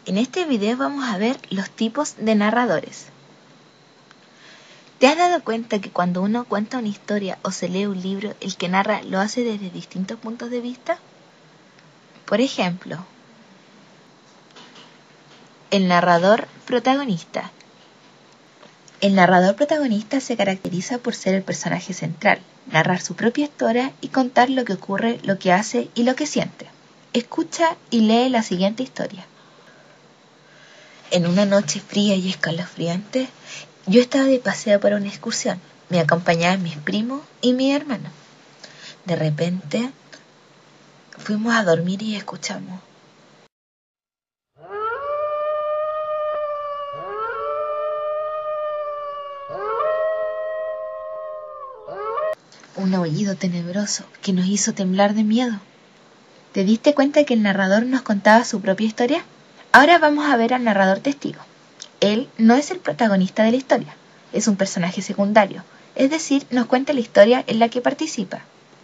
En este video vamos a ver los tipos de narradores. ¿Te has dado cuenta que cuando uno cuenta una historia o se lee un libro, el que narra lo hace desde distintos puntos de vista? Por ejemplo, el narrador protagonista. El narrador protagonista se caracteriza por ser el personaje central, narrar su propia historia y contar lo que ocurre, lo que hace y lo que siente. Escucha y lee la siguiente historia. En una noche fría y escalofriante, yo estaba de paseo para una excursión. Me acompañaban mis primos y mi hermano. De repente, fuimos a dormir y escuchamos. Un aullido tenebroso que nos hizo temblar de miedo. ¿Te diste cuenta que el narrador nos contaba su propia historia? Ahora vamos a ver al narrador testigo. Él no es el protagonista de la historia, es un personaje secundario, es decir, nos cuenta la historia en la que participa.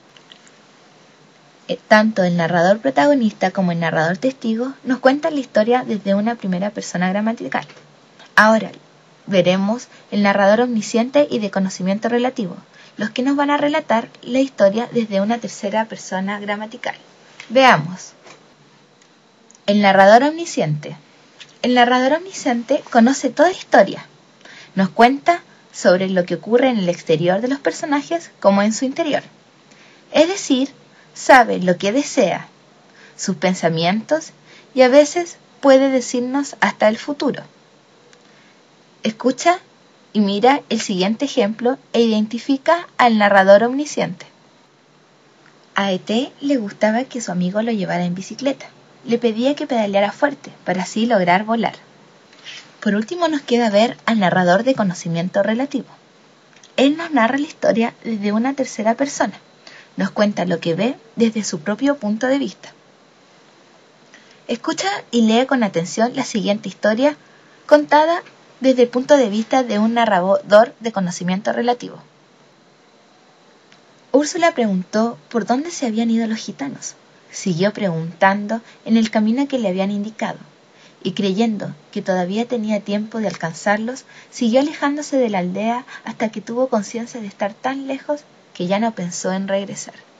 Tanto el narrador protagonista como el narrador testigo nos cuentan la historia desde una primera persona gramatical. Ahora veremos el narrador omnisciente y de conocimiento relativo, los que nos van a relatar la historia desde una tercera persona gramatical. Veamos. El narrador omnisciente. El narrador omnisciente conoce toda la historia. Nos cuenta sobre lo que ocurre en el exterior de los personajes como en su interior. Es decir, sabe lo que desea, sus pensamientos y a veces puede decirnos hasta el futuro. Escucha y mira el siguiente ejemplo e identifica al narrador omnisciente. A E.T. le gustaba que su amigo lo llevara en bicicleta. Le pedía que pedaleara fuerte para así lograr volar. Por último nos queda ver al narrador de conocimiento relativo. Él nos narra la historia desde una tercera persona. Nos cuenta lo que ve desde su propio punto de vista. Escucha y lee con atención la siguiente historia contada desde el punto de vista de un narrador de conocimiento relativo. Úrsula preguntó por dónde se habían ido los gitanos. Siguió preguntando en el camino que le habían indicado, y creyendo que todavía tenía tiempo de alcanzarlos, siguió alejándose de la aldea hasta que tuvo conciencia de estar tan lejos que ya no pensó en regresar.